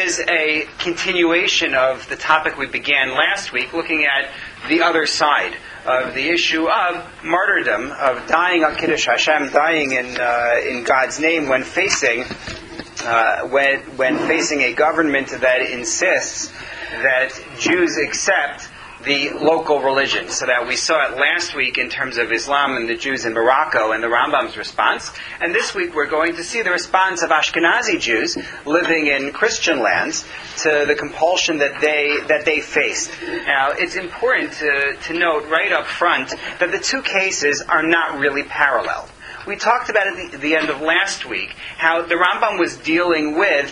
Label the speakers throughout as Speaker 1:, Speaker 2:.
Speaker 1: is a continuation of the topic we began last week, looking at the other side of the issue of martyrdom, of dying on Kiddush Hashem, dying in God's name when facing a government that insists that Jews accept the local religion. So that we saw it last week in terms of Islam and the Jews in Morocco and the Rambam's response. And this week we're going to see the response of Ashkenazi Jews living in Christian lands to the compulsion that they faced. Now, it's important to note right up front that the two cases are not really parallel. We talked about at the end of last week how the Rambam was dealing with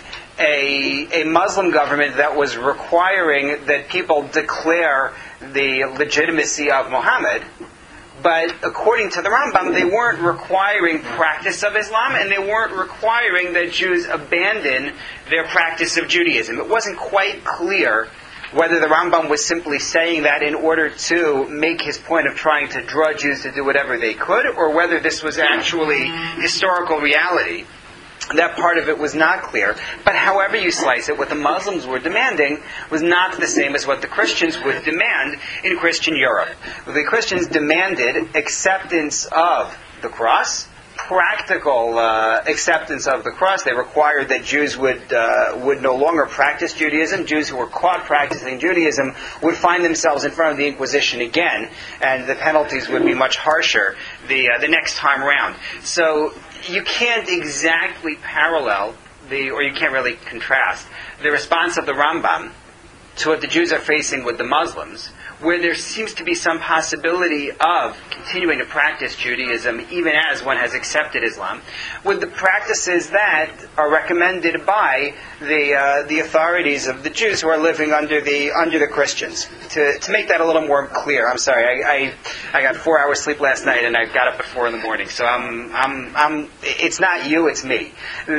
Speaker 1: a Muslim government that was requiring that people declare the legitimacy of Muhammad, but according to the Rambam, they weren't requiring practice of Islam, and they weren't requiring that Jews abandon their practice of Judaism. It wasn't quite clear whether the Rambam was simply saying that in order to make his point of trying to draw Jews to do whatever they could, or whether this was actually historical reality. That part of it was not clear. But however you slice it, what the Muslims were demanding was not the same as what the Christians would demand in Christian Europe. The Christians demanded acceptance of the cross, practical acceptance of the cross. They required that Jews would no longer practice Judaism. Jews who were caught practicing Judaism would find themselves in front of the Inquisition again, and the penalties would be much harsher the next time round. So you can't exactly parallel or you can't really contrast the response of the Rambam to what the Jews are facing with the Muslims, where there seems to be some possibility of continuing to practice Judaism even as one has accepted Islam, with the practices that are recommended by the authorities of the Jews who are living under the Christians. To make that a little more clear, I'm sorry, I got 4 hours sleep last night and I got up at 4 a.m, so I'm it's not you, it's me.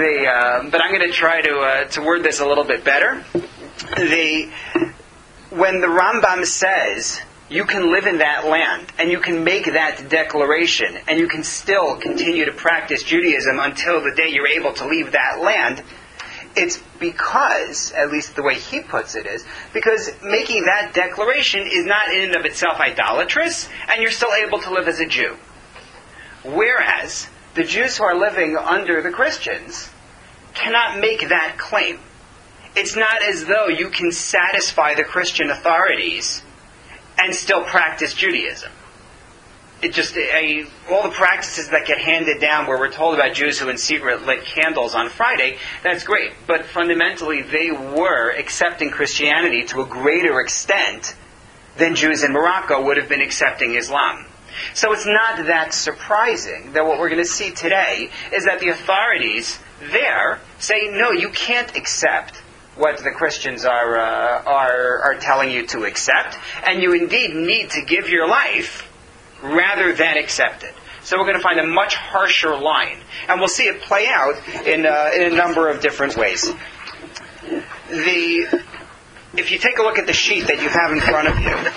Speaker 1: But I'm going to try to word this a little bit better. When the Rambam says you can live in that land and you can make that declaration and you can still continue to practice Judaism until the day you're able to leave that land, it's because, at least the way he puts it is, because making that declaration is not in and of itself idolatrous, and you're still able to live as a Jew. Whereas the Jews who are living under the Christians cannot make that claim. It's not as though you can satisfy the Christian authorities and still practice Judaism. All the practices that get handed down where we're told about Jews who in secret lit candles on Friday, that's great. But fundamentally, they were accepting Christianity to a greater extent than Jews in Morocco would have been accepting Islam. So it's not that surprising that what we're going to see today is that the authorities there say, no, you can't accept what the Christians are telling you to accept, and you indeed need to give your life rather than accept it. So we're going to find a much harsher line, and we'll see it play out in a number of different ways. If you take a look at the sheet that you have in front of you,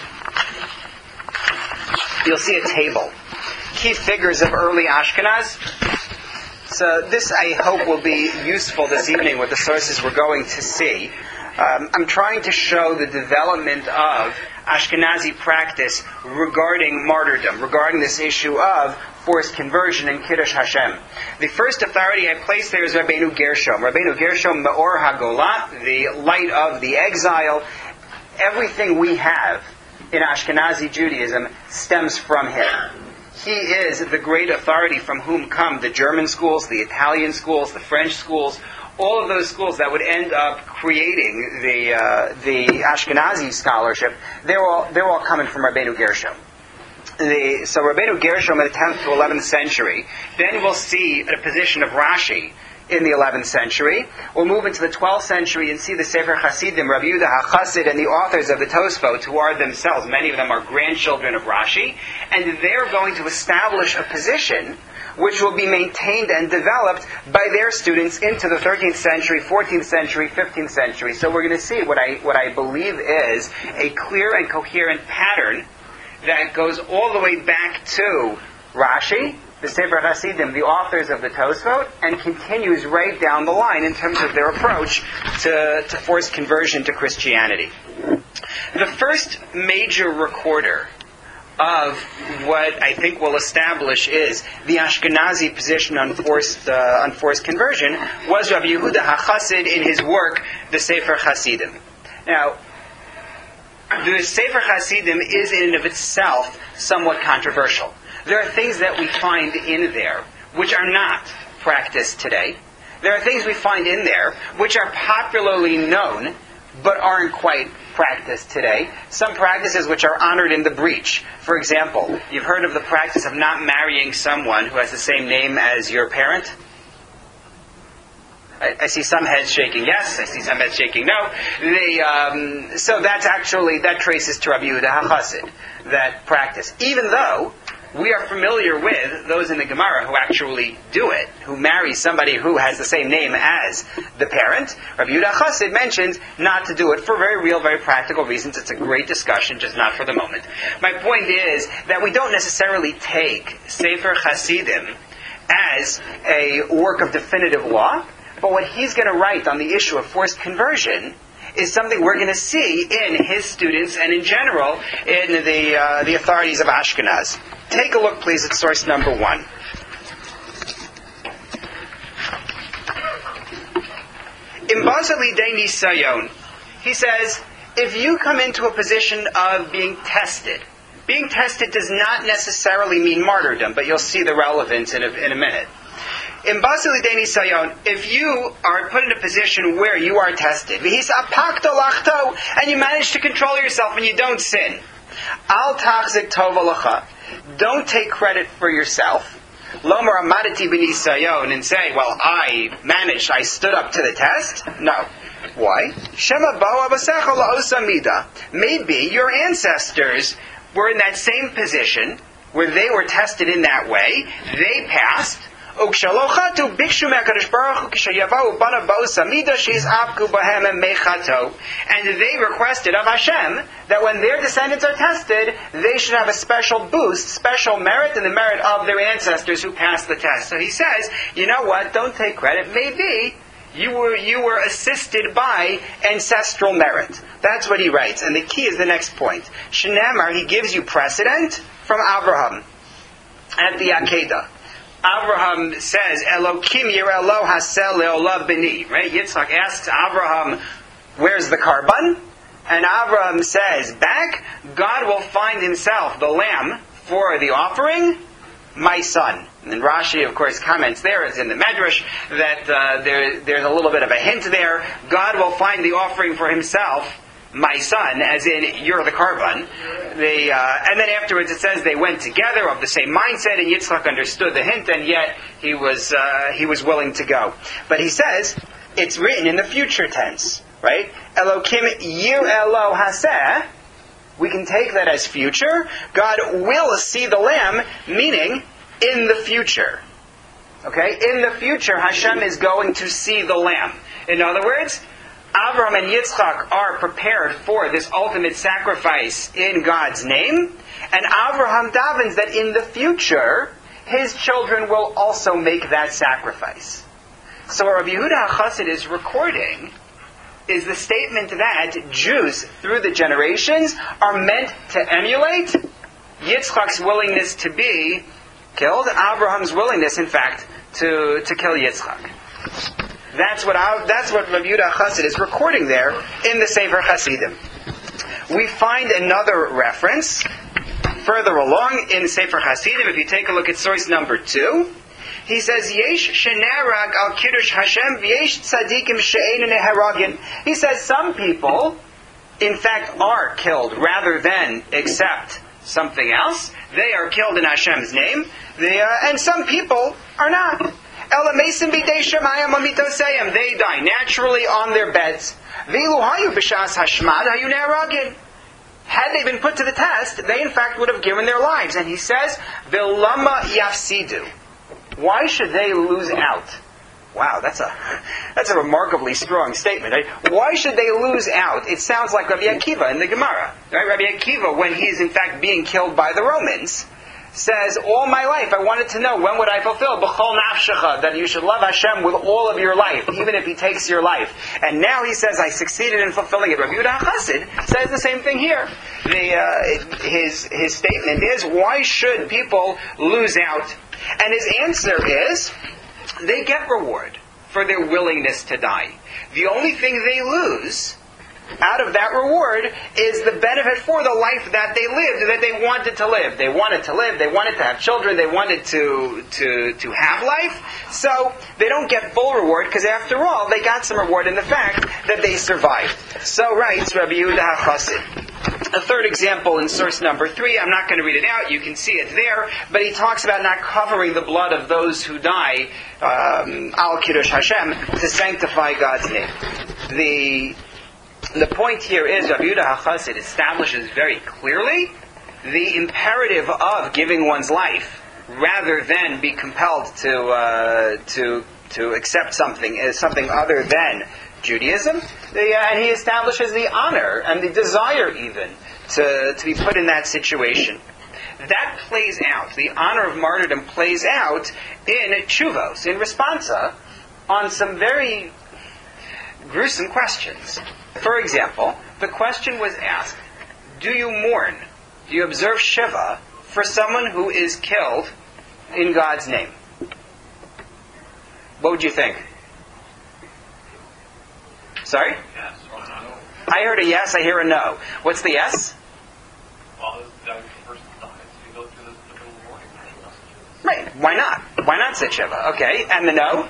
Speaker 1: you'll see a table. Key figures of early Ashkenaz. So this, I hope, will be useful this evening with the sources we're going to see. I'm trying to show the development of Ashkenazi practice regarding martyrdom, regarding this issue of forced conversion in Kiddush Hashem. The first authority I place there is Rabbeinu Gershom. Rabbeinu Gershom, Me'or HaGolah, the light of the exile. Everything we have in Ashkenazi Judaism stems from him. He is the great authority from whom come the German schools, the Italian schools, the French schools, all of those schools that would end up creating the Ashkenazi scholarship. They're all coming from Rabbeinu Gershom. So Rabbeinu Gershom in the 10th to 11th century. Then we'll see a position of Rashi in the 11th century. We'll move into the 12th century and see the Sefer Hasidim, Rabbi Yehuda HaChassid, and the authors of the Tosfot, who are themselves, many of them are grandchildren of Rashi, and they're going to establish a position which will be maintained and developed by their students into the 13th century, 14th century, 15th century. So we're going to see what I believe is a clear and coherent pattern that goes all the way back to Rashi, the Sefer Hasidim, the authors of the Tosfot, and continues right down the line in terms of their approach to forced conversion to Christianity. The first major recorder of what I think will establish is the Ashkenazi position on forced conversion was Rabbi Yehuda HaChassid in his work, the Sefer Hasidim. Now, the Sefer Hasidim is in and of itself somewhat controversial. There are things that we find in there which are not practiced today. There are things we find in there which are popularly known but aren't quite practiced today. Some practices which are honored in the breach. For example, you've heard of the practice of not marrying someone who has the same name as your parent? I see some heads shaking yes, I see some heads shaking no. So that traces to Rabbi Yehuda HaChassid, that practice. Even though we are familiar with those in the Gemara who actually do it, who marry somebody who has the same name as the parent. Rabbi Yehuda HaChassid mentions not to do it for very real, very practical reasons. It's a great discussion, just not for the moment. My point is that we don't necessarily take Sefer Hasidim as a work of definitive law, but what he's going to write on the issue of forced conversion is something we're going to see in his students and in general in the authorities of Ashkenaz. Take a look, please, at source number 1. Imbazali de nisayon. He says, if you come into a position of being tested does not necessarily mean martyrdom, but you'll see the relevance in a minute. In Basili de Nisayon, if you are put in a position where you are tested, and you manage to control yourself and you don't sin, al tachzik tova lacha, don't take credit for yourself. Lomar amadati b'nisayon, and say, well, I stood up to the test. No. Why? Shema bo abasecha la'osamida. Maybe your ancestors were in that same position where they were tested in that way. They passed. And they requested of Hashem that when their descendants are tested, they should have a special boost, special merit, and the merit of their ancestors who passed the test. So he says, you know what, don't take credit. Maybe you were assisted by ancestral merit. That's what he writes. And the key is the next point. Shnamar, he gives you precedent from Abraham at the Akedah. Abraham says, Elokim yirelo hasel leolav b'ni. Right? Yitzchak asks Abraham, where's the carbon? And Abraham says, back, God will find himself the lamb for the offering, my son. And Rashi, of course, comments there, as in the Medrash, that there's a little bit of a hint there. God will find the offering for himself, my son, as in, you're the carbon. And then afterwards it says they went together of the same mindset, and Yitzchak understood the hint, and yet he was willing to go. But he says, it's written in the future tense, right? Elokim yirelo haseh. We can take that as future. God will see the lamb, meaning in the future. Okay? In the future, Hashem is going to see the lamb. In other words, Avraham and Yitzchak are prepared for this ultimate sacrifice in God's name, and Avraham davens that in the future, his children will also make that sacrifice. So what Rabbi Yehuda HaChassid is recording is the statement that Jews, through the generations, are meant to emulate Yitzchak's willingness to be killed, Abraham's willingness, in fact, to kill Yitzchak. That's what Rabbi Yehuda HaChassid is recording there in the Sefer Hasidim. We find another reference further along in Sefer Hasidim. If you take a look at source number 2, he says, Yesh shenarag al kiddush Hashem v'yesh tzadikim she'ein neharagin. He says some people, in fact, are killed rather than accept something else. They are killed in Hashem's name, and some people are not. They die naturally on their beds. Had they been put to the test, they in fact would have given their lives. And he says, Vilama yafsidu. Why should they lose out? Wow, that's a remarkably strong statement. Right? Why should they lose out? It sounds like Rabbi Akiva in the Gemara. Right? Rabbi Akiva, when he is in fact being killed by the Romans, says, all my life I wanted to know, when would I fulfill b'chol nafshecha, that you should love Hashem with all of your life, even if He takes your life. And now he says, I succeeded in fulfilling it. Rabbi Yehuda HaChassid says the same thing here. His statement is, why should people lose out? And his answer is, they get reward for their willingness to die. The only thing they lose out of that reward is the benefit for the life that they lived, that they wanted to live. They wanted to live, they wanted to have children, they wanted to have life. So they don't get full reward, because after all, they got some reward in the fact that they survived. So writes Rabbi Yehuda HaChassid. A third example in source number 3, I'm not going to read it out, you can see it there, but he talks about not covering the blood of those who die, al Kiddush Hashem, to sanctify God's name. The point here is, Rabbi Yehuda HaChassid establishes very clearly the imperative of giving one's life, rather than be compelled to accept something as something other than Judaism. And he establishes the honor and the desire even to be put in that situation. That plays out, the honor of martyrdom plays out in tshuvos, in responsa, on some very gruesome questions. For example, the question was asked, do you mourn, do you observe Shiva for someone who is killed in God's name? What would you think? Sorry?
Speaker 2: Yes or no.
Speaker 1: I heard a yes, I hear a no. What's the yes?
Speaker 2: Well, the person dies, you go through the middle mourning.
Speaker 1: Right, why not? Why not sit Shiva? Okay, and the no?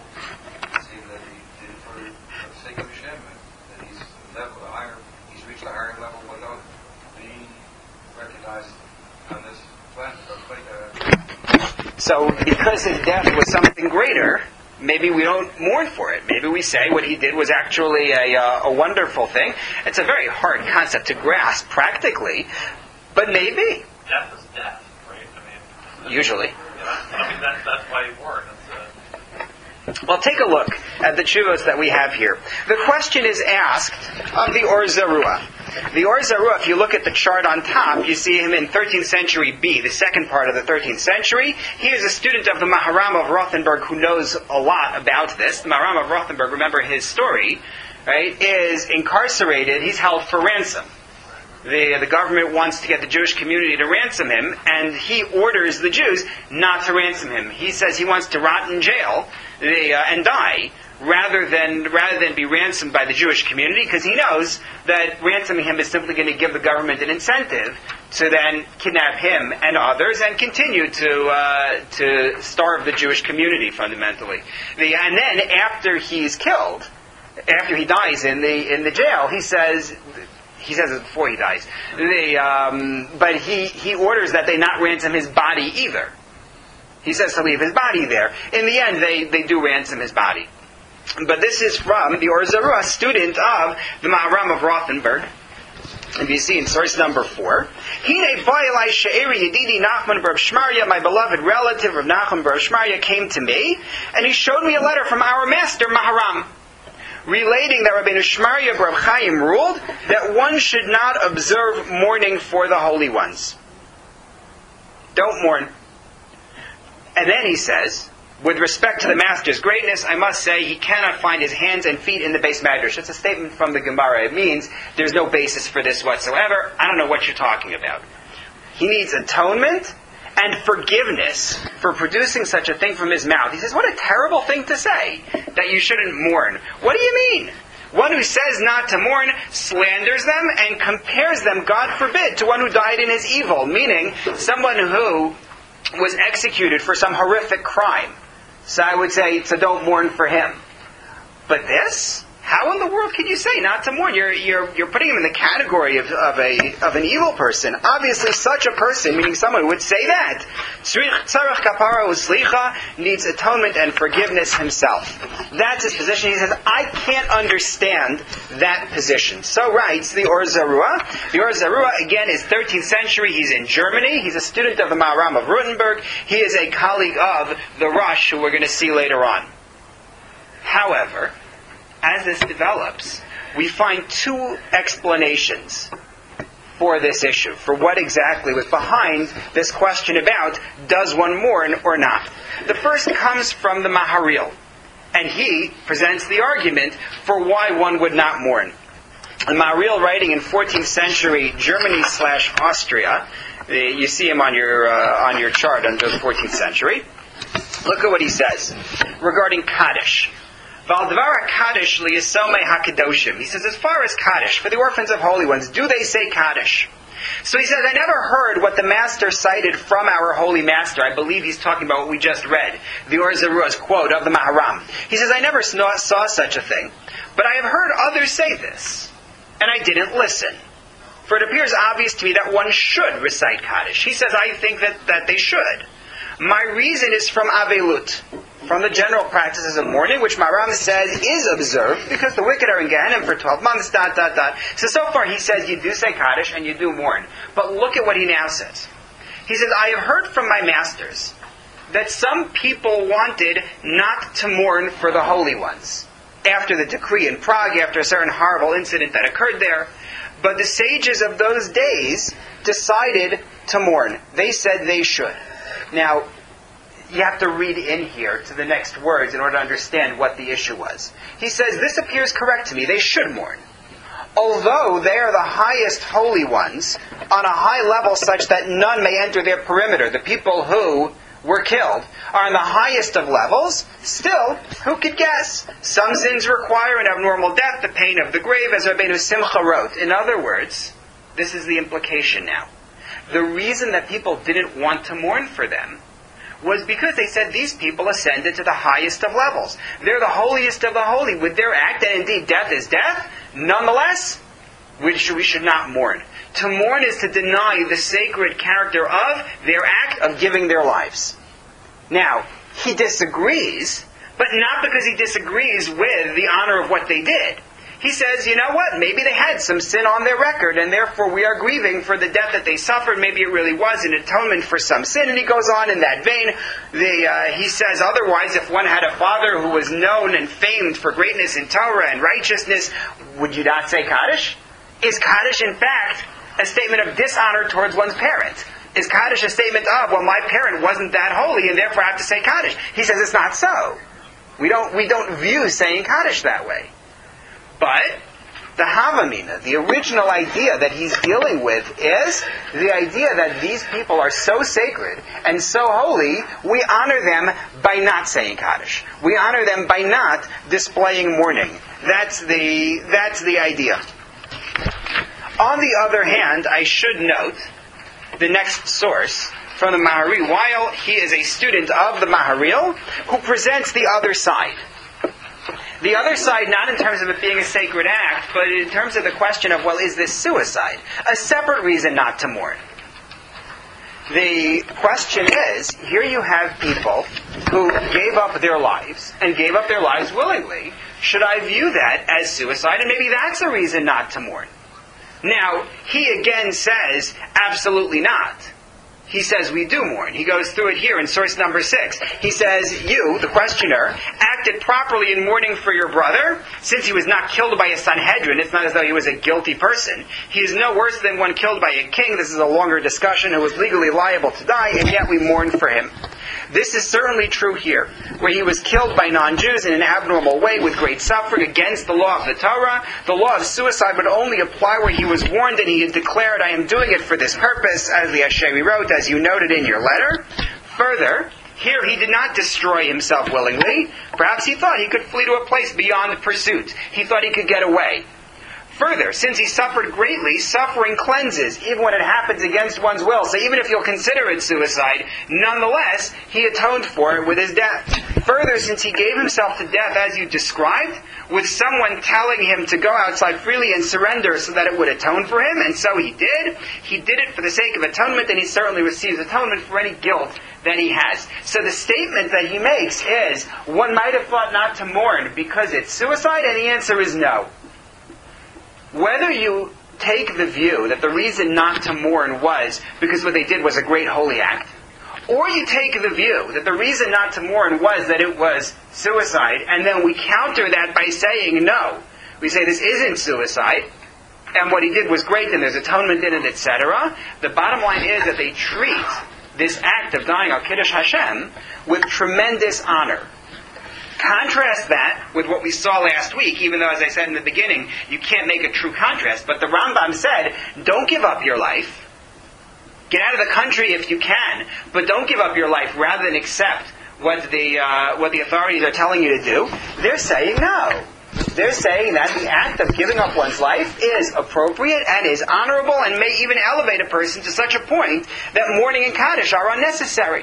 Speaker 1: So, because his death was something greater, maybe we don't mourn for it. Maybe we say what he did was actually a wonderful thing. It's a very hard concept to grasp practically, but maybe.
Speaker 2: Death is death, right?
Speaker 1: Usually.
Speaker 2: Yeah, that's why you mourn.
Speaker 1: Well, take a look at the tshuvos that we have here. The question is asked of the Or Zarua. The Or Zarua, if you look at the chart on top, you see him in 13th century B, the second part of the 13th century. He is a student of the Maharam of Rothenburg who knows a lot about this. The Maharam of Rothenburg, remember his story, right, is incarcerated. He's held for ransom. The government wants to get the Jewish community to ransom him, and he orders the Jews not to ransom him. He says he wants to rot in jail and die, rather than be ransomed by the Jewish community, because he knows that ransoming him is simply going to give the government an incentive to then kidnap him and others and continue to starve the Jewish community fundamentally. And then after he's killed, after he dies in the jail, he says it before he dies. But he orders that they not ransom his body either. He says to leave his body there. In the end, they do ransom his body. But this is from the Or Zarua, student of the Maharam of Rothenburg. And you see in source number 4, Hine Ba'ilai She'eri Yedidi Nachman Bar Shmarya, my beloved relative of Nachman Bar Shmarya, came to me, and he showed me a letter from our master Maharam, relating that Rabbeinu Shmarya Bar Chaim ruled that one should not observe mourning for the holy ones. Don't mourn. And then he says, with respect to the master's greatness, I must say he cannot find his hands and feet in the base madrash. It's a statement from the Gemara. It means there's no basis for this whatsoever. I don't know what you're talking about. He needs atonement and forgiveness for producing such a thing from his mouth. He says, what a terrible thing to say, that you shouldn't mourn. What do you mean? One who says not to mourn slanders them and compares them, God forbid, to one who died in his evil, meaning someone who was executed for some horrific crime. So I would say, so don't mourn for him. But this? How in the world can you say not to mourn? You're putting him in the category of an evil person. Obviously, such a person, meaning someone who would say that, tzarich kapara uslicha, needs atonement and forgiveness himself. That's his position. He says, I can't understand that position. So writes the Or Zarua. The Or Zarua, again, is 13th century. He's in Germany. He's a student of the Maharam of Rothenburg. He is a colleague of the Rosh, who we're going to see later on. However, as this develops, we find two explanations for this issue, for what exactly was behind this question about, does one mourn or not? The first comes from the Maharil, and he presents the argument for why one would not mourn. The Maharil, writing in 14th century Germany/Austria, you see him on your chart under the 14th century. Look at what he says regarding Kaddish. Valdvar Kaddish liyasomei hakadoshim. He says, as far as Kaddish, for the orphans of holy ones, do they say Kaddish? So he says, I never heard what the master cited from our holy master. I believe he's talking about what we just read, the Or Zarua's quote of the Maharam. He says, I never saw such a thing, but I have heard others say this, and I didn't listen. For it appears obvious to me that one should recite Kaddish. He says, I think that they should. My reason is from Avelut, from the general practices of mourning, which Maharam says is observed, because the wicked are in Gehenna for 12 months, ... So far he says you do say Kaddish and you do mourn. But look at what he now says. He says, I have heard from my masters that some people wanted not to mourn for the holy ones, after the decree in Prague, after a certain horrible incident that occurred there. But the sages of those days decided to mourn. They said they should. Now, you have to read in here to the next words in order to understand what the issue was. He says, this appears correct to me. They should mourn. Although they are the highest holy ones, on a high level such that none may enter their perimeter, the people who were killed are on the highest of levels, still, who could guess? Some sins require an abnormal death, the pain of the grave, as Rabbeinu Simcha wrote. In other words, this is the implication now. The reason that people didn't want to mourn for them was because they said these people ascended to the highest of levels. They're the holiest of the holy with their act, and indeed death is death. Nonetheless, we should not mourn. To mourn is to deny the sacred character of their act of giving their lives. Now, he disagrees, but not because he disagrees with the honor of what they did. He says, you know what, maybe they had some sin on their record, and therefore we are grieving for the death that they suffered. Maybe it really was an atonement for some sin. And he goes on in that vein. He says, otherwise, if one had a father who was known and famed for greatness in Torah and righteousness, would you not say Kaddish? Is Kaddish, in fact, a statement of dishonor towards one's parent? Is Kaddish a statement of, well, my parent wasn't that holy, and therefore I have to say Kaddish? He says it's not so. We don't view saying Kaddish that way. But the Havamina, the original idea that he's dealing with, is the idea that these people are so sacred and so holy, we honor them by not saying Kaddish. We honor them by not displaying mourning. That's the idea. On the other hand, I should note the next source from the Maharil, while he is a student of the Maharil, who presents the other side. The other side, not in terms of it being a sacred act, but in terms of the question of, well, is this suicide? A separate reason not to mourn. The question is, here you have people who gave up their lives, and gave up their lives willingly. Should I view that as suicide? And maybe that's a reason not to mourn. Now, he again says, absolutely not. He says we do mourn. He goes through it here in source number 6. He says, you, the questioner, acted properly in mourning for your brother, since he was not killed by a Sanhedrin. It's not as though he was a guilty person. He is no worse than one killed by a king. This is a longer discussion, who was legally liable to die, and yet we mourn for him. This is certainly true here, where he was killed by non-Jews in an abnormal way with great suffering against the law of the Torah. The law of suicide would only apply where he was warned and he had declared, I am doing it for this purpose, as the Asheri wrote, as you noted in your letter. Further, here he did not destroy himself willingly. Perhaps he thought he could flee to a place beyond pursuit. He thought he could get away. Further, since he suffered greatly, suffering cleanses, even when it happens against one's will. So even if you'll consider it suicide, nonetheless, he atoned for it with his death. Further, since he gave himself to death as you described, with someone telling him to go outside freely and surrender so that it would atone for him, and so he did. He did it for the sake of atonement, and he certainly receives atonement for any guilt that he has. So the statement that he makes is, one might have thought not to mourn because it's suicide, and the answer is no. Whether you take the view that the reason not to mourn was because what they did was a great holy act, or you take the view that the reason not to mourn was that it was suicide, and then we counter that by saying no. We say this isn't suicide, and what he did was great, and there's atonement in it, etc. The bottom line is that they treat this act of dying al Kiddush Hashem with tremendous honor. Contrast that with what we saw last week, even though, as I said in the beginning, you can't make a true contrast. But the Rambam said, don't give up your life. Get out of the country if you can, but don't give up your life rather than accept what the authorities are telling you to do. They're saying no. They're saying that the act of giving up one's life is appropriate and is honorable and may even elevate a person to such a point that mourning and Kaddish are unnecessary.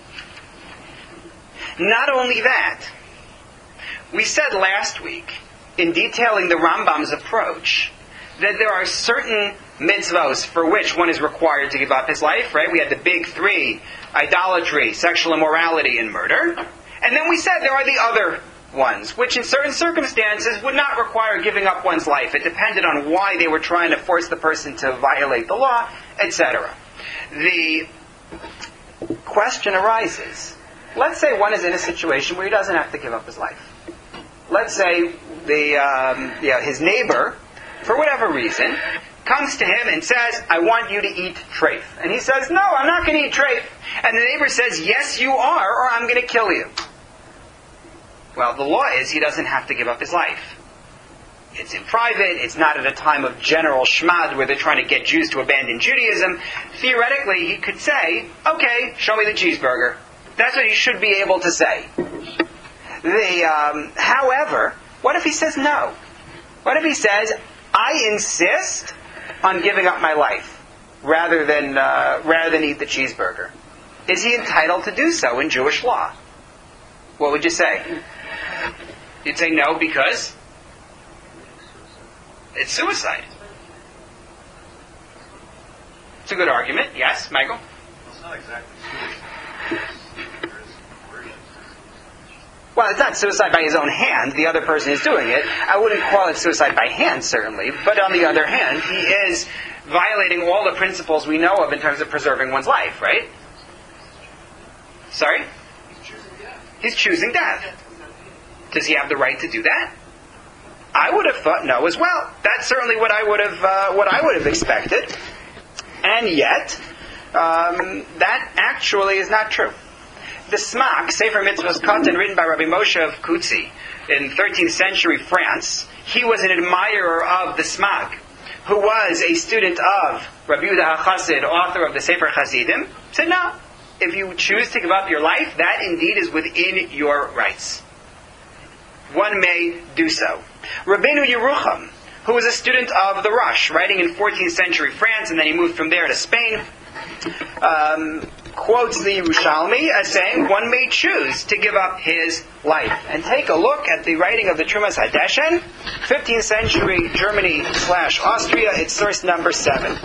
Speaker 1: Not only that, we said last week, in detailing the Rambam's approach, that there are certain mitzvos for which one is required to give up his life, right? We had the big three: idolatry, sexual immorality, and murder. And then we said there are the other ones, which in certain circumstances would not require giving up one's life. It depended on why they were trying to force the person to violate the law, etc. The question arises, let's say one is in a situation where he doesn't have to give up his life. Let's say his neighbor, for whatever reason, comes to him and says, I want you to eat treif. And he says, no, I'm not going to eat treif. And the neighbor says, yes, you are, or I'm going to kill you. Well, the law is he doesn't have to give up his life. It's in private. It's not at a time of general shmad where they're trying to get Jews to abandon Judaism. Theoretically, he could say, okay, show me the cheeseburger. That's what he should be able to say. However, what if he says no? What if he says, I insist on giving up my life rather than eat the cheeseburger? Is he entitled to do so in Jewish law? What would you say? You'd say no because it's suicide. It's a good argument. Yes, Michael?
Speaker 2: It's not exactly suicide. There is coercion.
Speaker 1: Well, it's not suicide by his own hand. The other person is doing it. I wouldn't call it suicide by hand, certainly. But on the other hand, he is violating all the principles we know of in terms of preserving one's life, right? Sorry? He's choosing death. Does he have the right to do that? I would have thought no as well. That's certainly what I would have expected. And yet, that actually is not true. The Smak, Sefer Mitzvos Katan, written by Rabbi Moshe of Kutzi in 13th century France, he was an admirer of the Smak, who was a student of Rabbi Yehuda HaChassid, author of the Sefer Chassidim, said no. If you choose to give up your life, that indeed is within your rights. One may do so. Rabbeinu Yerucham, who was a student of the Rush, writing in 14th century France, and then he moved from there to Spain, quotes the Yerushalmi as saying one may choose to give up his life. And take a look at the writing of the Trumas Hadeshen, 15th century Germany/Austria, it's source number 7.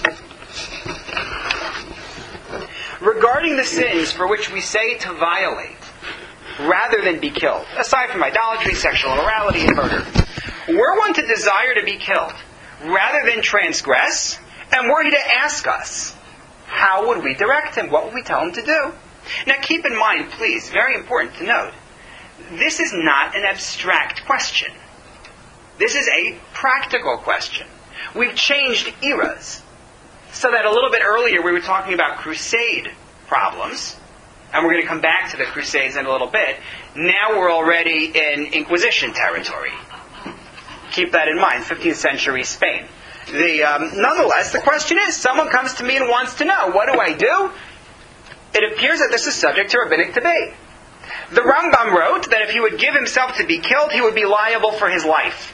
Speaker 1: Regarding the sins for which we say to violate, rather than be killed, aside from idolatry, sexual immorality, and murder, were one to desire to be killed, rather than transgress, and were he to ask us, how would we direct him? What would we tell him to do? Now keep in mind, please, very important to note, this is not an abstract question. This is a practical question. We've changed eras. So that a little bit earlier we were talking about crusade problems, and we're going to come back to the crusades in a little bit. Now we're already in Inquisition territory. Keep that in mind, 15th century Spain. Nonetheless, the question is, someone comes to me and wants to know, what do I do? It appears that this is subject to rabbinic debate. The Rambam wrote that if he would give himself to be killed, he would be liable for his life.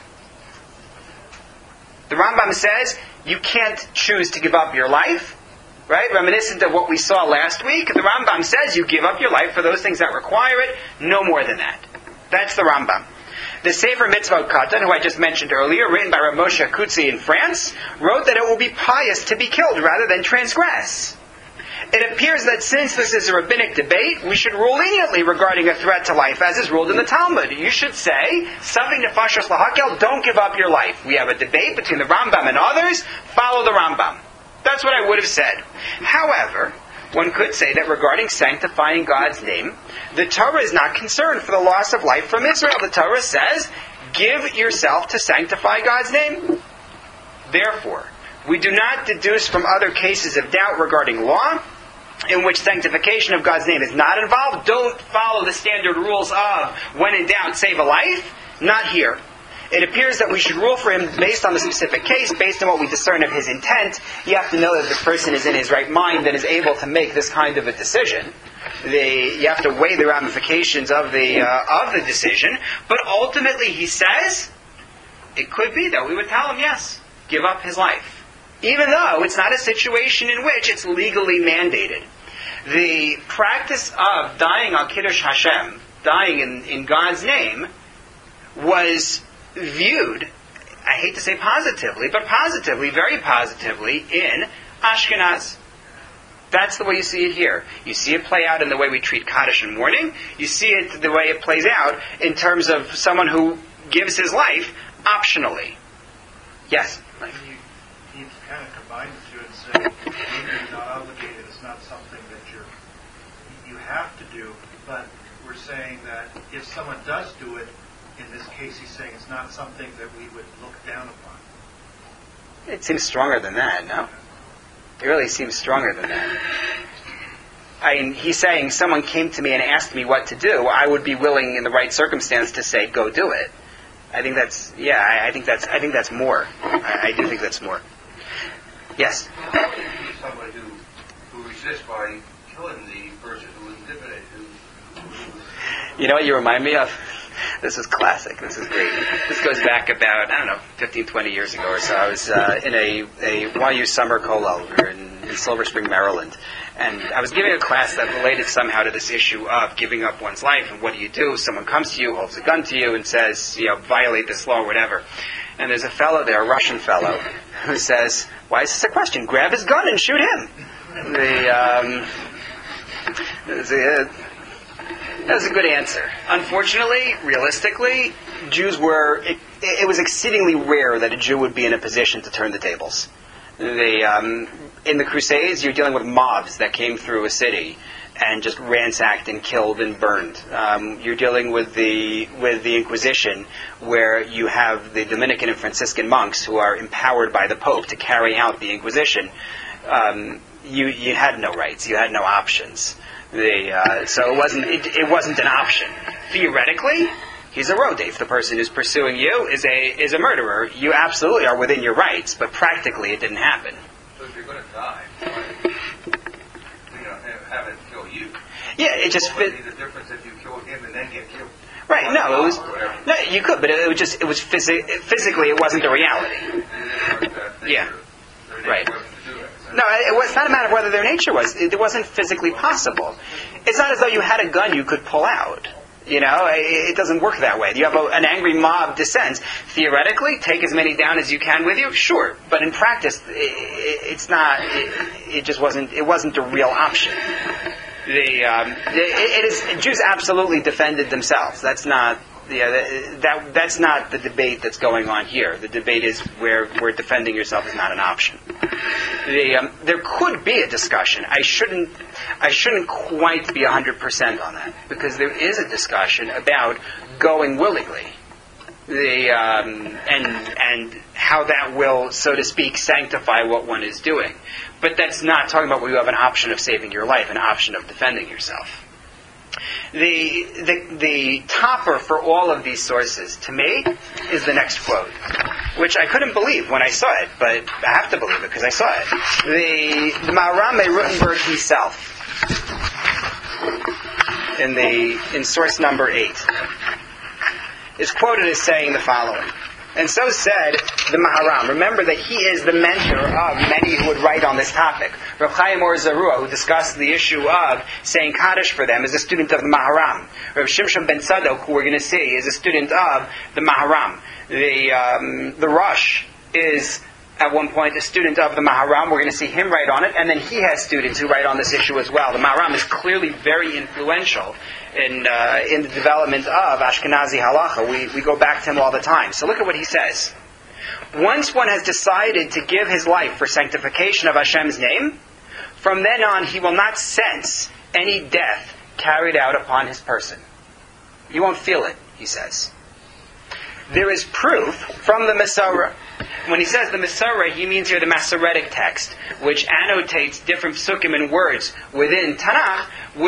Speaker 1: The Rambam says, you can't choose to give up your life, right? Reminiscent of what we saw last week, the Rambam says you give up your life for those things that require it, no more than that. That's the Rambam. The Sefer Mitzvot Katan, who I just mentioned earlier, written by Rav Moshe Kutzi in France, wrote that it will be pious to be killed rather than transgress. It appears that since this is a rabbinic debate, we should rule leniently regarding a threat to life, as is ruled in the Talmud. You should say, something to Fashos Lahakel, don't give up your life. We have a debate between the Rambam and others, follow the Rambam. That's what I would have said. However, one could say that regarding sanctifying God's name, the Torah is not concerned for the loss of life from Israel. The Torah says, give yourself to sanctify God's name. Therefore, we do not deduce from other cases of doubt regarding law, in which sanctification of God's name is not involved. Don't follow the standard rules of, when in doubt, save a life. Not here. It appears that we should rule for him based on the specific case, based on what we discern of his intent. You have to know that the person is in his right mind and is able to make this kind of a decision. You have to weigh the ramifications of the decision. But ultimately, he says, it could be that we would tell him, yes, give up his life. Even though it's not a situation in which it's legally mandated. The practice of dying on Kiddush Hashem, dying in God's name, was viewed, I hate to say positively, but positively, very positively, in Ashkenaz. That's the way you see it here. You see it play out in the way we treat Kaddish in mourning. You see it the way it plays out in terms of someone who gives his life optionally. Yes?
Speaker 3: You kind of combine the two and say, maybe you're not obligated, it's not something that you have to do, but we're saying that if someone does do it, in this case he's saying it's not something that we would look down upon.
Speaker 1: It seems stronger than that, no? It really seems stronger than that. I mean, he's saying someone came to me and asked me what to do, I would be willing in the right circumstance to say, go do it. I think that's more. I do think that's more. Yes?
Speaker 4: Somebody who resists by killing the person who is intimidated.
Speaker 1: You know what you remind me of? This is classic. This is great. This goes back about, 15, 20 years ago or so. I was in a YU summer kollel. We were in Silver Spring, Maryland. And I was giving a class that related somehow to this issue of giving up one's life. And what do you do? Someone comes to you, holds a gun to you, and says, violate this law or whatever. And there's a fellow there, a Russian fellow, who says, why is this a question? Grab his gun and shoot him. That was a good answer. Unfortunately, realistically, Jews were... It was exceedingly rare that a Jew would be in a position to turn the tables. In the Crusades, you're dealing with mobs that came through a city and just ransacked and killed and burned. You're dealing with the Inquisition, where you have the Dominican and Franciscan monks who are empowered by the Pope to carry out the Inquisition. You had no rights. You had no options. So it wasn't an option. Theoretically, he's a rodef. The person who's pursuing you is a murderer. You absolutely are within your rights, but practically it didn't happen.
Speaker 4: So if you're going to die, have it kill you.
Speaker 1: Yeah, it just
Speaker 4: fit. The difference if you kill him and then get killed.
Speaker 1: Right? No, you could, but it was physically it wasn't a reality. Yeah. Right. No, it's not a matter of whether their nature was. It wasn't physically possible. It's not as though you had a gun you could pull out. It doesn't work that way. You have an angry mob descends. Theoretically, take as many down as you can with you, sure. But in practice, it's not. It just wasn't. It wasn't a real option. Jews absolutely defended themselves. That's not. That's not the debate that's going on here. The debate is where defending yourself is not an option. There could be a discussion. I shouldn't quite be 100% on that, because there is a discussion about going willingly, and how that will, so to speak, sanctify what one is doing. But that's not talking about where you have an option of saving your life, an option of defending yourself. The topper for all of these sources, to me, is the next quote, which I couldn't believe when I saw it, but I have to believe it because I saw it. The Maharam Rutenberg himself, in source number 8, is quoted as saying the following. And so said the Maharam. Remember that he is the mentor of many who would write on this topic. Rav Chaim Or Zarua, who discussed the issue of saying Kaddish for them, is a student of the Maharam. Rav Shimshon ben Tzadok, who we're going to see, is a student of the Maharam. The Rosh is, at one point, a student of the Maharam. We're going to see him write on it. And then he has students who write on this issue as well. The Maharam is clearly very influential in the development of Ashkenazi halacha. We go back to him all the time. So look at what he says. Once one has decided to give his life for sanctification of Hashem's name, from then on he will not sense any death carried out upon his person. You won't feel it, he says. There is proof from the Masorah When he says the Masorah, he means here the Masoretic text, which annotates different psukim and words within Tanakh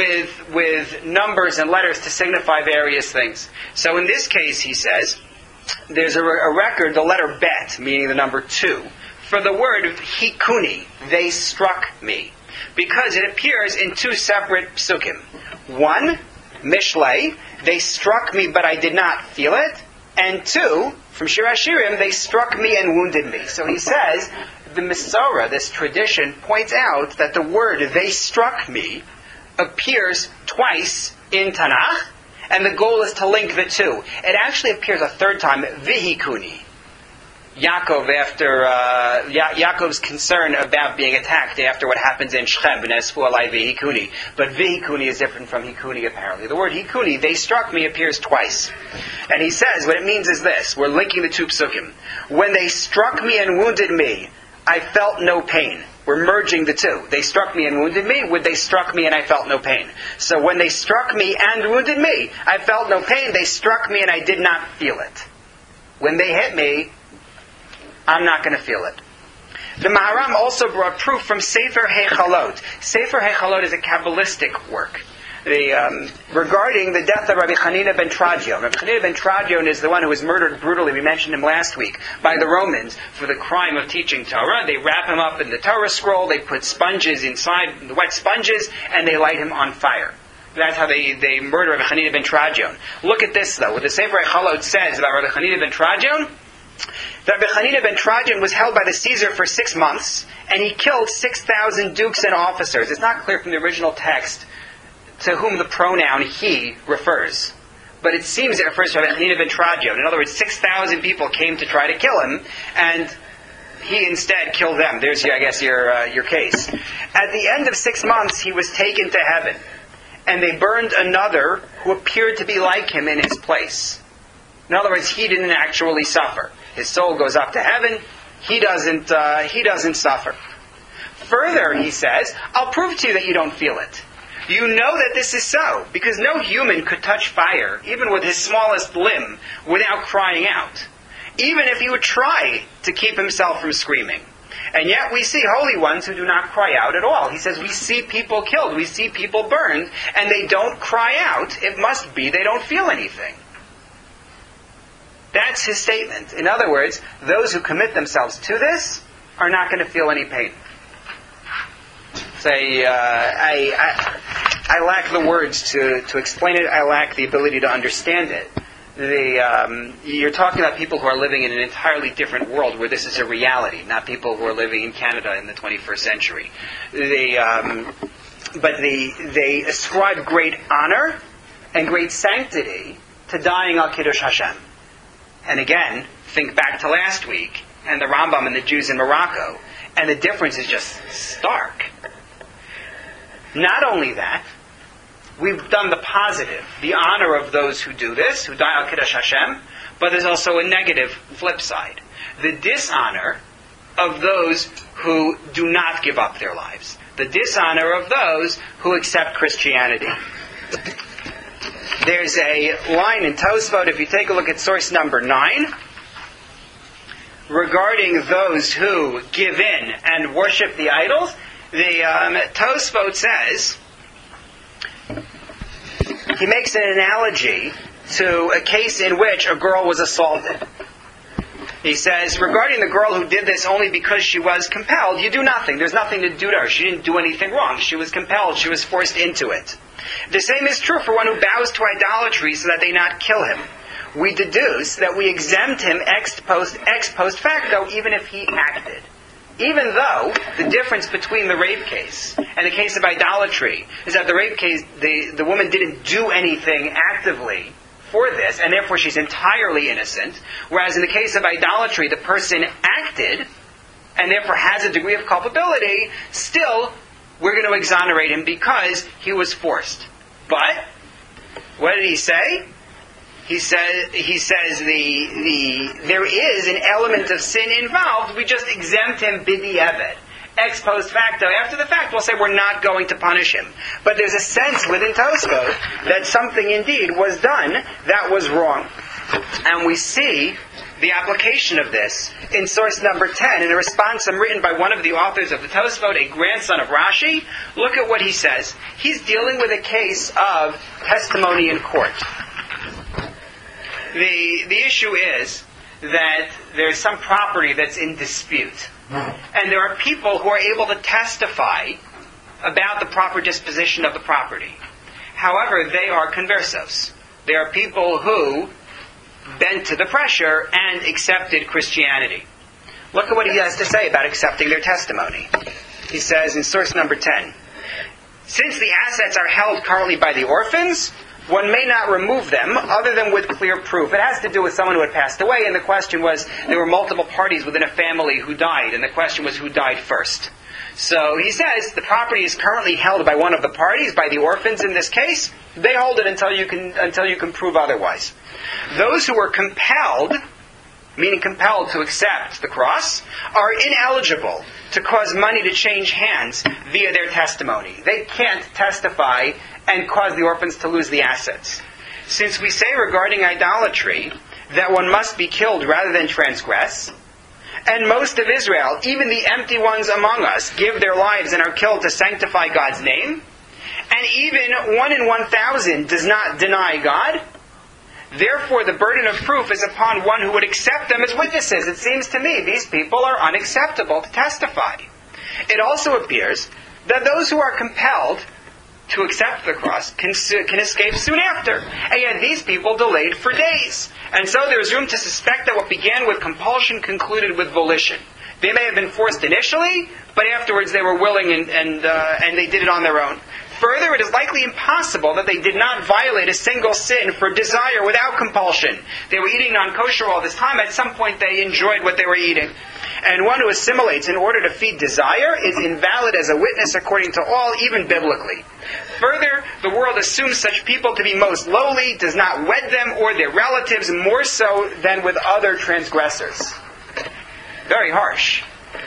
Speaker 1: with numbers and letters to signify various things. So in this case, he says, there's a record, the letter bet, meaning the number 2, for the word hikuni, they struck me, because it appears in 2 separate psukim. 1, Mishlei, they struck me but I did not feel it. And 2, from Shir HaShirim, they struck me and wounded me. So he says, the Masorah, this tradition, points out that the word they struck me appears twice in Tanakh, and the goal is to link the 2. It actually appears a 3rd time, Vihikuni. Yaakov, after Yaakov's concern about being attacked after what happens in Shechem, B'nesfu alai v'hikuni. But v'hikuni is different from hikuni, apparently. The word hikuni, they struck me, appears twice. And he says, what it means is this. We're linking the 2 psukim. When they struck me and wounded me, I felt no pain. We're merging the 2. They struck me and wounded me, with they struck me and I felt no pain. So when they struck me and wounded me, I felt no pain. They struck me and I did not feel it. When they hit me, I'm not going to feel it. The Maharam also brought proof from Sefer Hechalot. Sefer Hechalot is a Kabbalistic work regarding the death of Rabbi Chanina ben Trajan. Rabbi Chanina ben Trajan is the one who was murdered brutally, we mentioned him last week, by the Romans for the crime of teaching Torah. They wrap him up in the Torah scroll, they put sponges inside, the wet sponges, and they light him on fire. That's how they murder Rabbi Chanina ben Trajan. Look at this though, what the Sefer Hechalot says about Rabbi Chanina ben Trajan. Rabbi Chanina ben Trajan was held by the Caesar for 6 months, and he killed 6,000 dukes and officers. It's not clear from the original text to whom the pronoun he refers. But it seems it refers to Rabbi Chanina ben Trajan. In other words, 6,000 people came to try to kill him, and he instead killed them. There's, I guess, your case. At the end of 6 months, he was taken to heaven, and they burned another who appeared to be like him in his place. In other words, he didn't actually suffer. His soul goes up to heaven. He doesn't suffer. Further, he says, I'll prove to you that you don't feel it. You know that this is so, because no human could touch fire, even with his smallest limb, without crying out, even if he would try to keep himself from screaming. And yet we see holy ones who do not cry out at all. He says, we see people killed, we see people burned, and they don't cry out. It must be they don't feel anything. That's his statement. In other words, those who commit themselves to this are not going to feel any pain. Say, I lack the words to explain it. I lack the ability to understand it. You're talking about people who are living in an entirely different world where this is a reality, not people who are living in Canada in the 21st century. But they ascribe great honor and great sanctity to dying al Kiddush Hashem. And again, think back to last week and the Rambam and the Jews in Morocco, and the difference is just stark. Not only that, we've done the positive, the honor of those who do this, who die al Kiddush Hashem, but there's also a negative flip side. The dishonor of those who do not give up their lives. The dishonor of those who accept Christianity. There's a line in Tosfot, if you take a look at source number 9, regarding those who give in and worship the idols. The Tosfot says, he makes an analogy to a case in which a girl was assaulted. He says, regarding the girl who did this only because she was compelled, you do nothing. There's nothing to do to her. She didn't do anything wrong. She was compelled. She was forced into it. The same is true for one who bows to idolatry so that they not kill him. We deduce that we exempt him ex post facto, even if he acted. Even though the difference between the rape case and the case of idolatry is that the rape case, the woman didn't do anything actively for this, and therefore she's entirely innocent, whereas in the case of idolatry, the person acted, and therefore has a degree of culpability. Still, we're going to exonerate him because he was forced. But, what did he say? He says there is an element of sin involved. We just exempt him b'di'evet. Ex post facto. After the fact, we'll say we're not going to punish him. But there's a sense within Tosfot that something indeed was done that was wrong. And we see the application of this in source number 10, in a response written by one of the authors of the Tosfot, a grandson of Rashi. Look at what he says. He's dealing with a case of testimony in court. The issue is that there's some property that's in dispute. And there are people who are able to testify about the proper disposition of the property. However, they are conversos. They are people who bent to the pressure and accepted Christianity. Look at what he has to say about accepting their testimony. He says in source number 10, since the assets are held currently by the orphans, one may not remove them other than with clear proof. It has to do with someone who had passed away, and the question was, there were multiple parties within a family who died, and the question was who died first. So he says the property is currently held by one of the parties, by the orphans in this case. They hold it until you can prove otherwise. Those who are compelled, meaning compelled to accept the cross, are ineligible to cause money to change hands via their testimony. They can't testify and cause the orphans to lose the assets. Since we say regarding idolatry that one must be killed rather than transgress, and most of Israel, even the empty ones among us, give their lives and are killed to sanctify God's name, and even 1 in 1,000 does not deny God, therefore the burden of proof is upon one who would accept them as witnesses. It seems to me these people are unacceptable to testify. It also appears that those who are compelled to accept the cross can escape soon after. And yet these people delayed for days. And so there is room to suspect that what began with compulsion concluded with volition. They may have been forced initially, but afterwards they were willing and they did it on their own. Further, it is likely impossible that they did not violate a single sin for desire without compulsion. They were eating non-kosher all this time. At some point they enjoyed what they were eating. And one who assimilates in order to feed desire is invalid as a witness according to all, even biblically. Further, the world assumes such people to be most lowly, does not wed them or their relatives more so than with other transgressors. Very harsh.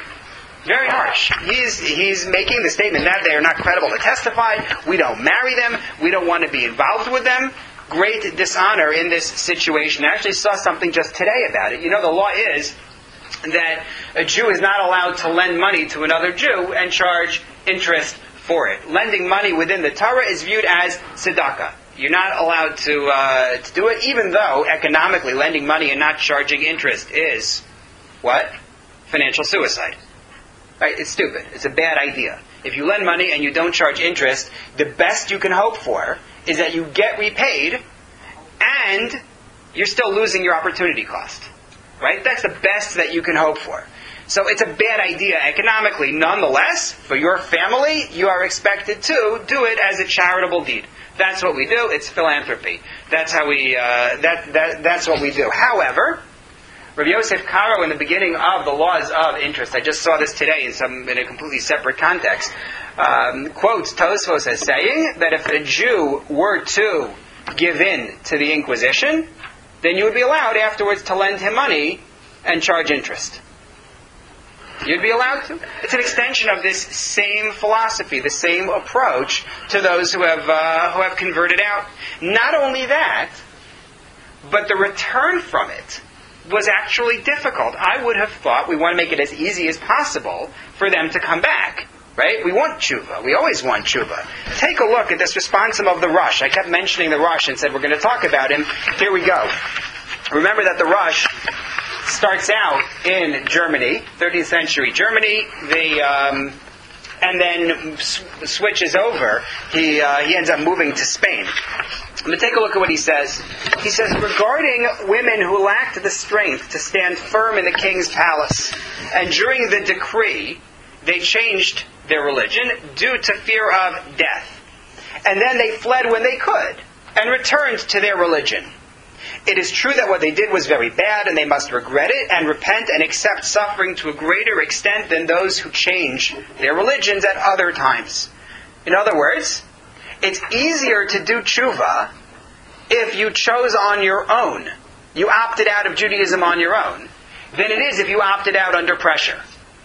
Speaker 1: Very harsh. He's making the statement that they are not credible to testify. We don't marry them. We don't want to be involved with them. Great dishonor in this situation. I actually saw something just today about it. You know, the law is that a Jew is not allowed to lend money to another Jew and charge interest for it. Lending money within the Torah is viewed as tzedakah. You're not allowed to do it, even though economically lending money and not charging interest is what? Financial suicide. Right? It's stupid. It's a bad idea. If you lend money and you don't charge interest, the best you can hope for is that you get repaid and you're still losing your opportunity cost. Right? That's the best that you can hope for. So it's a bad idea economically. Nonetheless, for your family, you are expected to do it as a charitable deed. That's what we do. It's philanthropy. That's how we. That's what we do. However, Rabbi Yosef Karo, in the beginning of the laws of interest, I just saw this today in a completely separate context, quotes Tosfos as saying that if a Jew were to give in to the Inquisition, then you would be allowed afterwards to lend him money and charge interest. You'd be allowed to. It's an extension of this same philosophy, the same approach to those who have converted out. Not only that, but the return from it was actually difficult. I would have thought we want to make it as easy as possible for them to come back. Right? We want tshuva. We always want tshuva. Take a look at this responsive of the Rosh. I kept mentioning the Rosh and said we're going to talk about him. Here we go. Remember that the Rosh starts out in Germany, 13th century Germany. And then switches over. He ends up moving to Spain. But take a look at what he says. He says, regarding women who lacked the strength to stand firm in the king's palace, and during the decree, they changed their religion due to fear of death. And then they fled when they could, and returned to their religion. It is true that what they did was very bad, and they must regret it, and repent, and accept suffering to a greater extent than those who change their religions at other times. In other words, it's easier to do tshuva if you chose on your own, you opted out of Judaism on your own, than it is if you opted out under pressure.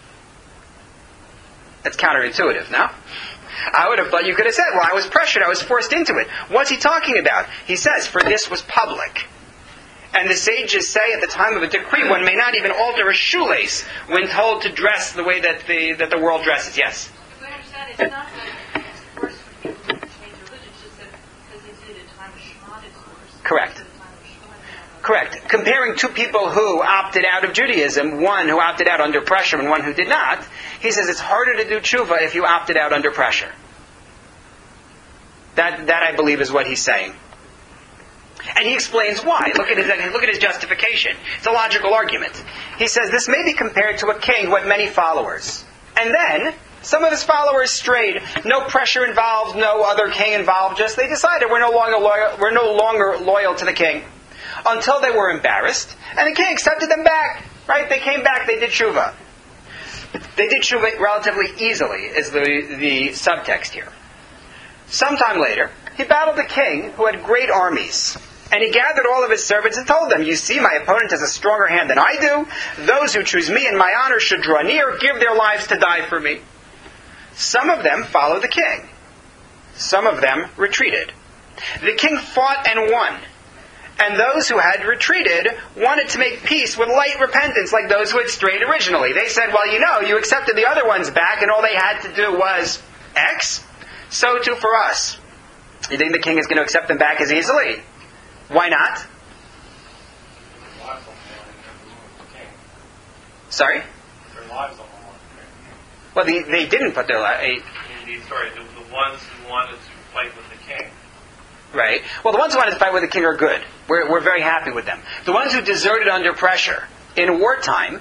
Speaker 1: That's counterintuitive, no? I would have thought you could have said, well, I was pressured, I was forced into it. What's he talking about? He says, for this was public. And the sages say at the time of a decree, one may not even alter a shoelace when told to dress the way that the world dresses. Yes?
Speaker 5: If I understand, it's not that it's worse for people to change religion, it's just that because they did it at the time of Shema, it's worse.
Speaker 1: Correct.
Speaker 5: At the time of Shema,
Speaker 1: Correct. Comparing two people who opted out of Judaism, one who opted out under pressure and one who did not, he says it's harder to do tshuva if you opted out under pressure. That I believe is what he's saying. And he explains why. Look at his justification. It's a logical argument. He says this may be compared to a king who had many followers. And then some of his followers strayed. No pressure involved, no other king involved. Just they decided we're no longer loyal to the king. Until they were embarrassed. And the king accepted them back. Right? They came back, they did tshuva. They did tshuva relatively easily, is the subtext here. Sometime later, he battled a king who had great armies. And he gathered all of his servants and told them, you see, my opponent has a stronger hand than I do. Those who choose me in my honor should draw near, give their lives to die for me. Some of them followed the king. Some of them retreated. The king fought and won. And those who had retreated wanted to make peace with light repentance like those who had strayed originally. They said, well, you accepted the other ones back and all they had to do was X. So too for us. You think the king is going to accept them back as easily? Why not?
Speaker 2: Their lives on the line, the king.
Speaker 1: Sorry?
Speaker 2: Their lives on the line.
Speaker 1: Well, they didn't put their life...
Speaker 2: The ones who wanted to fight with the king.
Speaker 1: Right. Well, the ones who wanted to fight with the king are good. We're very happy with them. The ones who deserted under pressure in wartime,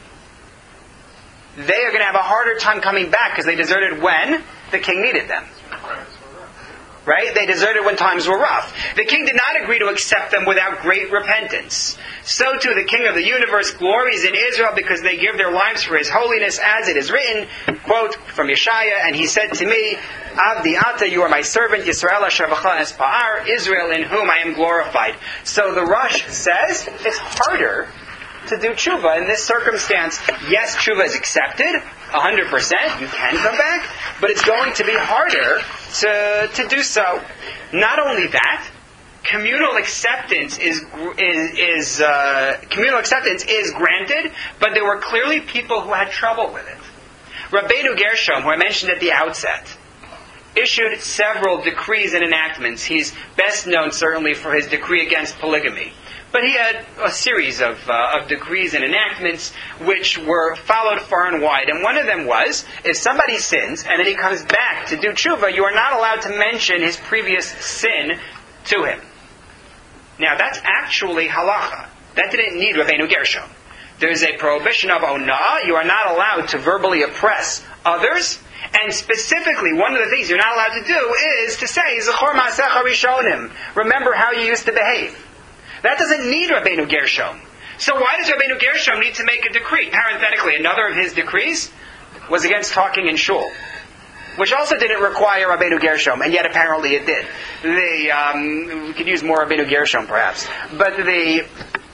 Speaker 1: they are going to have a harder time coming back because they deserted when the king needed them. Right? They deserted when times were rough. The king did not agree to accept them without great repentance. So too the king of the universe glories in Israel because they give their lives for his holiness, as it is written, quote from Yeshaya, and he said to me, Avdi Ata, you are my servant, Yisrael Asher V'cha Es Pa'ar, Israel in whom I am glorified. So the Rosh says it's harder to do tshuva in this circumstance. Yes, tshuva is accepted, 100%, you can come back, but it's going to be harder to do so. Not only that, communal acceptance is granted, but there were clearly people who had trouble with it. Rabbeinu Gershom, who I mentioned at the outset, issued several decrees and enactments. He's best known certainly for his decree against polygamy. But he had a series of decrees and enactments which were followed far and wide. And one of them was, if somebody sins and then he comes back to do tshuva, you are not allowed to mention his previous sin to him. Now that's actually halacha. That didn't need Rabbeinu Gershom. There's a prohibition of onah. You are not allowed to verbally oppress others. And specifically, one of the things you're not allowed to do is to say, Zechor ma'asecha rishonim. Remember how you used to behave. That doesn't need Rabbeinu Gershom. So why does Rabbeinu Gershom need to make a decree? Parenthetically, another of his decrees was against talking in shul, which also didn't require Rabbeinu Gershom, and yet apparently it did. We could use more Rabbeinu Gershom, perhaps. But the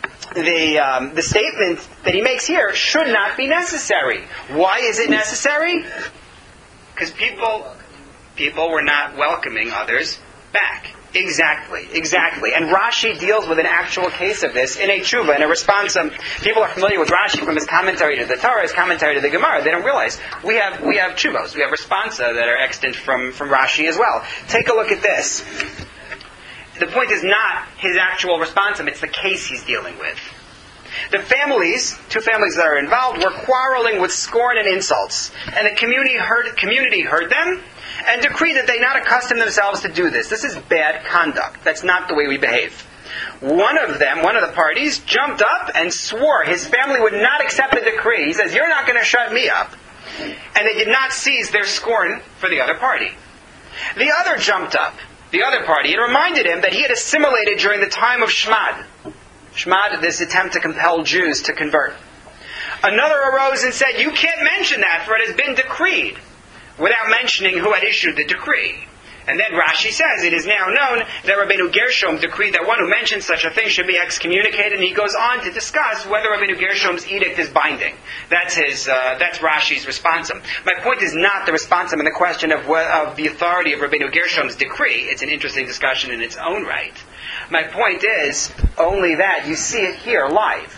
Speaker 1: statement that he makes here should not be necessary. Why is it necessary? Because people were not welcoming others back. Exactly. And Rashi deals with an actual case of this in a tshuva, in a response. People are familiar with Rashi from his commentary to the Torah, his commentary to the Gemara. They don't realize we have tshuvos, we have responsa that are extant from Rashi as well. Take a look at this. The point is not his actual responsum, it's the case he's dealing with. The two families that are involved, were quarreling with scorn and insults, and the community heard them and decreed that they not accustom themselves to do this. This is bad conduct. That's not the way we behave. One of the parties, jumped up and swore his family would not accept the decree. He says, you're not going to shut me up. And they did not cease their scorn for the other party. The other jumped up, the other party, and reminded him that he had assimilated during the time of Shmad. Shmad, this attempt to compel Jews to convert. Another arose and said, you can't mention that, for it has been decreed, without mentioning who had issued the decree. And then Rashi says, it is now known that Rabbeinu Gershom decreed that one who mentions such a thing should be excommunicated, and he goes on to discuss whether Rabbeinu Gershom's edict is binding. That's Rashi's responsum. My point is not the responsum in the question of the authority of Rabbeinu Gershom's decree. It's an interesting discussion in its own right. My point is only that you see it here live.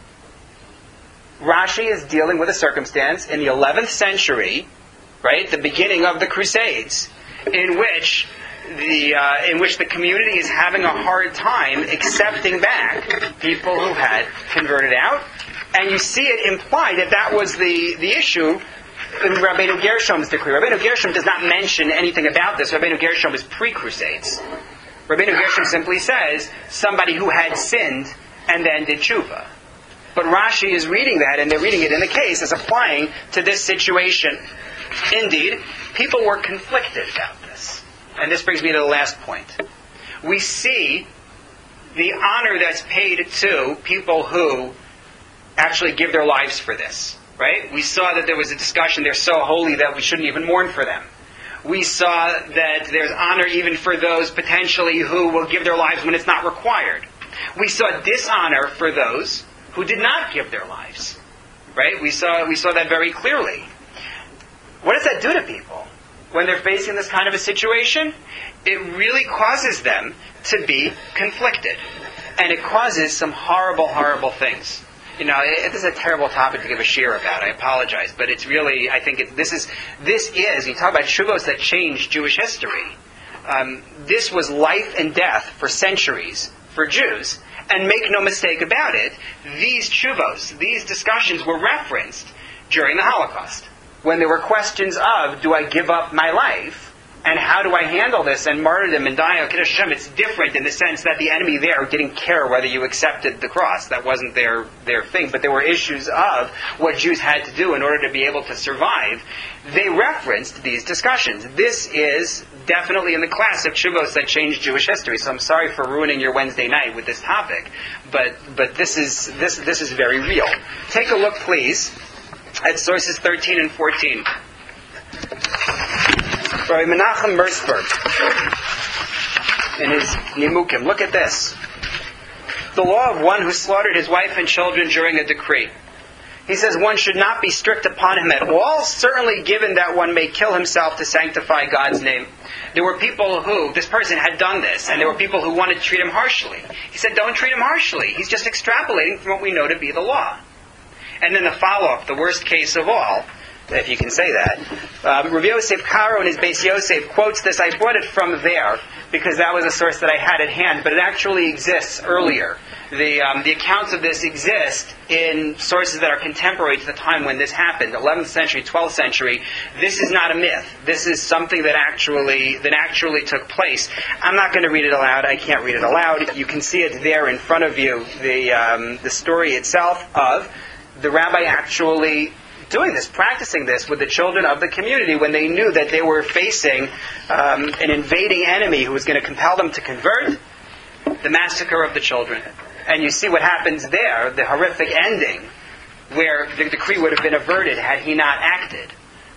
Speaker 1: Rashi is dealing with a circumstance in the 11th century, right, the beginning of the Crusades, in which the community is having a hard time accepting back people who had converted out, and you see it implied that was the issue in Rabbeinu Gershom's decree. Rabbeinu Gershom does not mention anything about this. Rabbeinu Gershom is pre-Crusades. Rabbeinu Gershom simply says somebody who had sinned and then did tshuva. But Rashi is reading that, and they're reading it in the case as applying to this situation. Indeed, people were conflicted about this. And this brings me to the last point. We see the honor that's paid to people who actually give their lives for this. Right? We saw that there was a discussion, they're so holy that we shouldn't even mourn for them. We saw that there's honor even for those potentially who will give their lives when it's not required. We saw dishonor for those who did not give their lives. Right? We saw that very clearly. What does that do to people when they're facing this kind of a situation? It really causes them to be conflicted. And it causes some horrible, horrible things. This is a terrible topic to give a shir about. I apologize, but it's really, I think this is. You talk about shuvos that changed Jewish history. This was life and death for centuries for Jews, and make no mistake about it, these shuvos, these discussions were referenced during the Holocaust, when there were questions of, do I give up my life? And how do I handle this and martyrdom and die on Kiddush Hashem? It's different in the sense that the enemy there didn't care whether you accepted the cross. That wasn't their thing. But there were issues of what Jews had to do in order to be able to survive. They referenced these discussions. This is definitely in the class of shuvos that changed Jewish history. So I'm sorry for ruining your Wednesday night with this topic. But this is very real. Take a look, please, at sources 13 and 14. Rabbi Menachem Mertzberg, in his Nimukim, look at this. The law of one who slaughtered his wife and children during a decree. He says one should not be strict upon him at all, certainly given that one may kill himself to sanctify God's name. There were people this person had done this, and there were people who wanted to treat him harshly. He said, don't treat him harshly. He's just extrapolating from what we know to be the law. And then the follow-up, the worst case of all, if you can say that. Rav Yosef Karo in his Beis Yosef quotes this. I brought it from there because that was a source that I had at hand, but it actually exists earlier. The accounts of this exist in sources that are contemporary to the time when this happened, 11th century, 12th century. This is not a myth. This is something that actually took place. I'm not going to read it aloud. I can't read it aloud. You can see it there in front of you, the story itself of the rabbi actually doing this, practicing this with the children of the community when they knew that they were facing an invading enemy who was going to compel them to convert, the massacre of the children. And you see what happens there, the horrific ending, where the decree would have been averted had he not acted.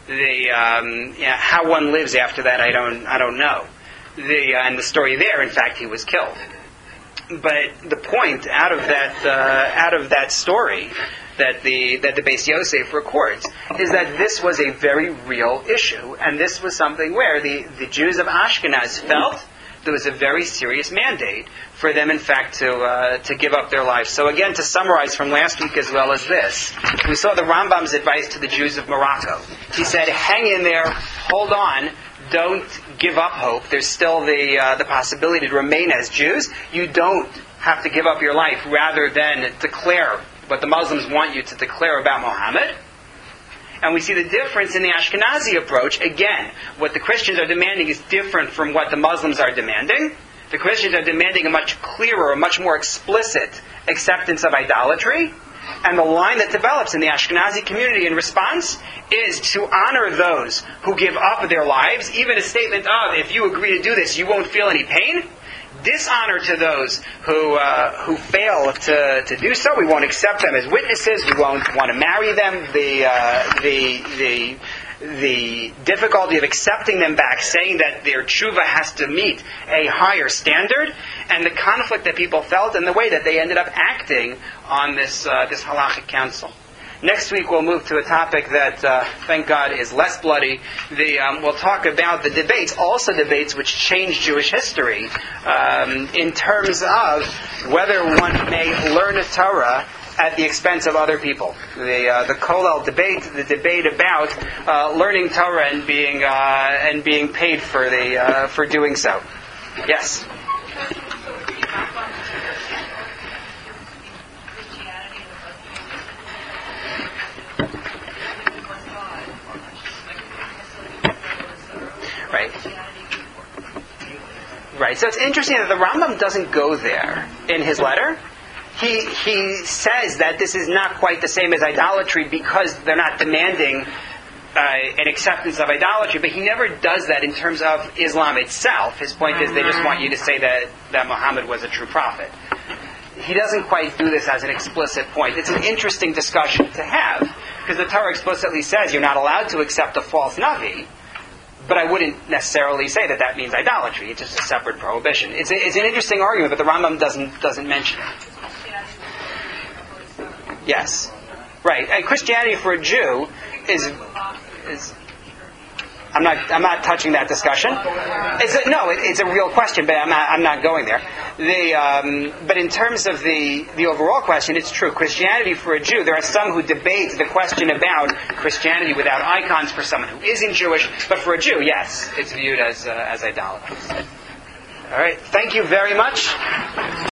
Speaker 1: How one lives after that, I don't know. And the story there, in fact, he was killed. But the point out of that story that the Beis Yosef records is that this was a very real issue, and this was something where the Jews of Ashkenaz felt there was a very serious mandate for them, in fact, to give up their lives. So again, to summarize from last week as well as this, we saw the Rambam's advice to the Jews of Morocco. He said, hang in there, hold on, don't give up hope. There's still the possibility to remain as Jews. You don't have to give up your life rather than declare what the Muslims want you to declare about Muhammad. And we see the difference in the Ashkenazi approach. Again, what the Christians are demanding is different from what the Muslims are demanding. The Christians are demanding a much clearer, a much more explicit acceptance of idolatry. And the line that develops in the Ashkenazi community in response is to honor those who give up their lives, even a statement of, if you agree to do this, you won't feel any pain. Dishonor to those who fail to do so. We won't accept them as witnesses. We won't want to marry them. The difficulty of accepting them back, saying that their tshuva has to meet a higher standard, and the conflict that people felt and the way that they ended up acting on this halachic council. Next week we'll move to a topic that, thank God, is less bloody. We'll talk about the debates, also debates which change Jewish history, in terms of whether one may learn a Torah at the expense of other people. The Kollel debate, the debate about learning Torah and being paid for doing so. Yes. Right. Right. So it's interesting that the Rambam doesn't go there in his letter. He says that this is not quite the same as idolatry because they're not demanding an acceptance of idolatry, but he never does that in terms of Islam itself. His point is they just want you to say that Muhammad was a true prophet. He doesn't quite do this as an explicit point. It's an interesting discussion to have, because the Torah explicitly says you're not allowed to accept a false Navi, but I wouldn't necessarily say that means idolatry. It's just a separate prohibition. It's an interesting argument, but the Rambam doesn't mention it. Yes. Right. And Christianity for a Jew is I'm not touching that discussion. It's a real question, but I'm not going there. But in terms of the overall question, it's true. Christianity for a Jew, there are some who debate the question about Christianity without icons for someone who isn't Jewish, but for a Jew, yes, it's viewed as idolatrous. All right. Thank you very much.